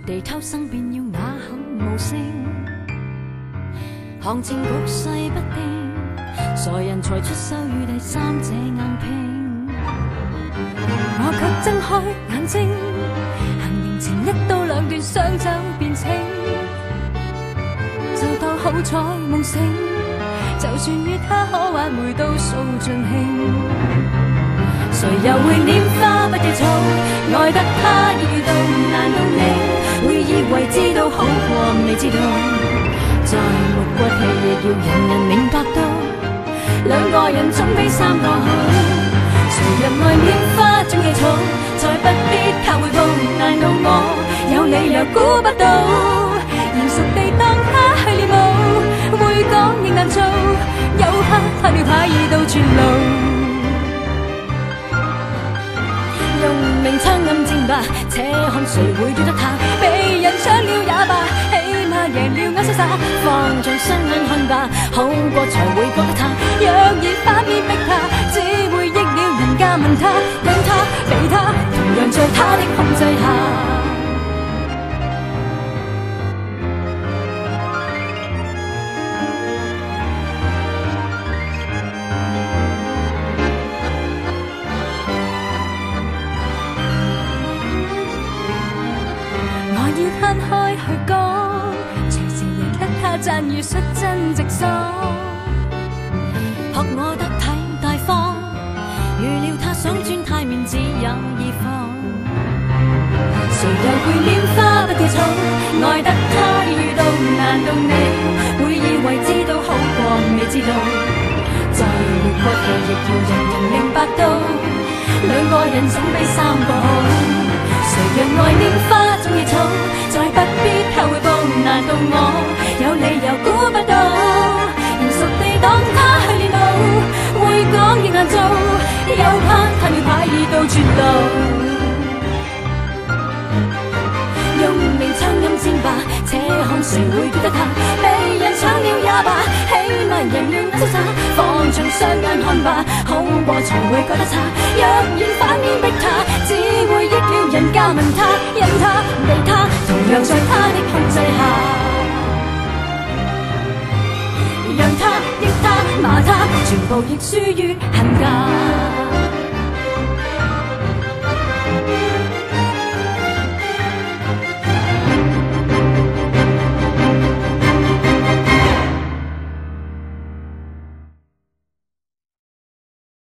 地偷生便要啞口無聲，行情局勢不定，傻人才出手與第三者硬拼。我卻睜開眼睛，行刑前一刀兩斷，雙手變青，就當好彩夢醒，就算與他可挽回都數盡興。誰又會拈花不記草，愛得他已遇到，難道你會以為知道好過未知道？再沒骨氣亦要人人明白到，兩個人總比三個好。誰人愛拈花總記草，再不必靠回報，難道我有理由估不到？嚴肅地當他去練武，會講亦難做，有刻他了牌已到絕路。用明槍暗箭吧，且看誰會奪得他。被人搶了也罷，起碼贏了歐瀟灑。放盡雙眼看吧，好過才會覺得他。若然反面逼他，只會益了人家問他，讓他被他，同樣在他的控制下。攤開去講，隨時贏得他讚譽，率真直爽。學我得體大方，預料他想轉態面，只有意放。誰又會拈花不記草，愛得他已遇到，難道你會以為知道好過未知道？再沒骨氣亦要人人明白到，兩個人總比三個好。誰人愛拈花總記草，再不必靠回報，難道我有理由估不到？嚴肅地當他去練武，會講亦難做，又怕他了牌已到絕路。用明槍暗箭吧，且看誰會奪得他。被人搶了也罷，起碼贏了瀟灑。放盡雙眼看吧，好過才會覺得差。若然反面逼他，只會益了人家問他，因他被他，同樣在他的控制下。讓他益他罵他，全部亦輸於恨嫁。